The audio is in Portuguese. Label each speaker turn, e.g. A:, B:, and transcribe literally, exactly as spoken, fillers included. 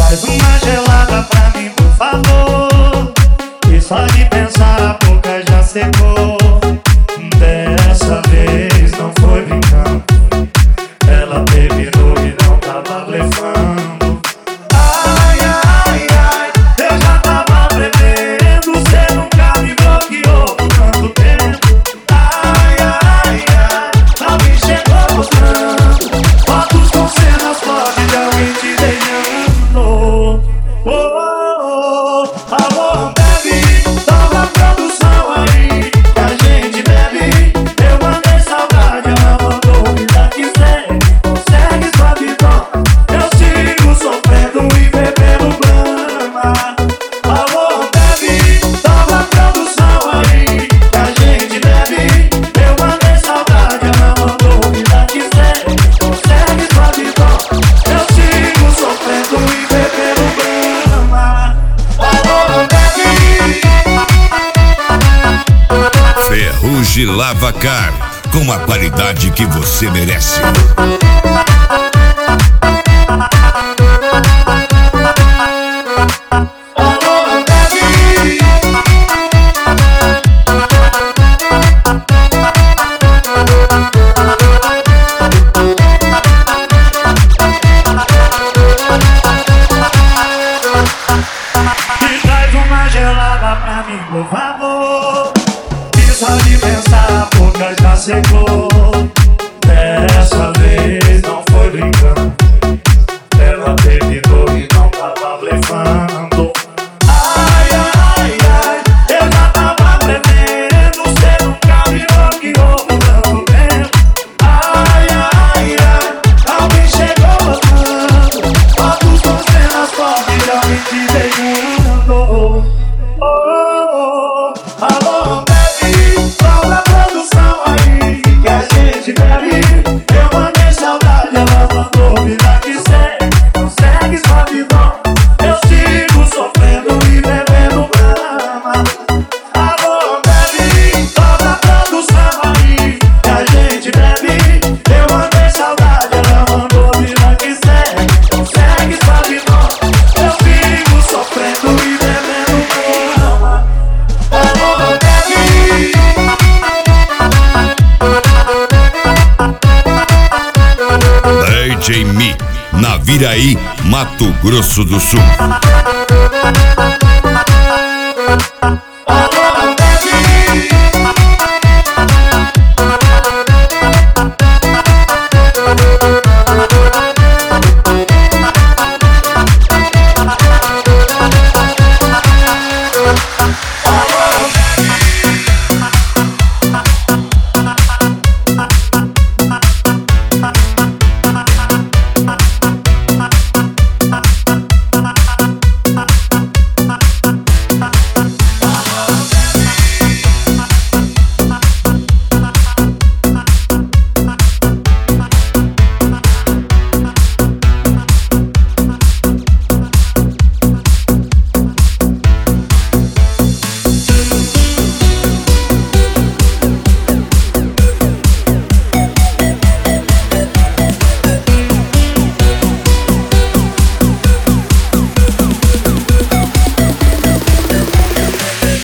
A: Faz uma gelada pra mim, por favor. E só de pensar a boca já secou. Dessa vez não foi brincando, ela terminou e não tava blefando. Ai, ai, ai, eu já tava bebendo, cê nunca me bloqueou por tanto tempo. Ai, ai, ai, alguém chegou mostrando fotos com cenas fortes de alguém te beijando. Oh, oh, oh, alô, baby, toca a produção aí, que a gente bebe. Eu mandei saudade, ela mandou me dar que segue, segue sua vida. Eu sigo sofrendo e bebendo grama. Alô, baby, toca a produção aí, que a gente bebe. Eu mandei saudade, ela mandou me dar que segue, segue sua vida. Eu sigo sofrendo e bebendo grama. Alô, baby.
B: Ferrugem Lavacar, com a qualidade que você merece.
A: Alô, baby. Me traz uma gelada pra mim, por favor. E só de pensar a boca já secou. Dessa vez não foi brincando, ela terminou e não tava blefando. Ai, ai, ai, eu já tava bebendo, cê nunca me bloqueou por tanto tempo. Ai, ai, ai, alguém chegou mostrando fotos com cenas fortes de alguém te beijando. Oh, oh, oh, alô, baby, toca a produção aí, que a gente bebe. Eu mandei saudade, ela mandou me dar que segue, não segue sua vida. Eu sigo sofrendo e bebendo grama. Alô, baby, toca a produção aí, que a gente bebe. Eu mandei saudade, ela mandou me dar que segue, não segue sua vida. Eu sigo sofrendo e bebendo grama. Alô, baby.
B: D J Mi, Naviraí, Mato Grosso do Sul.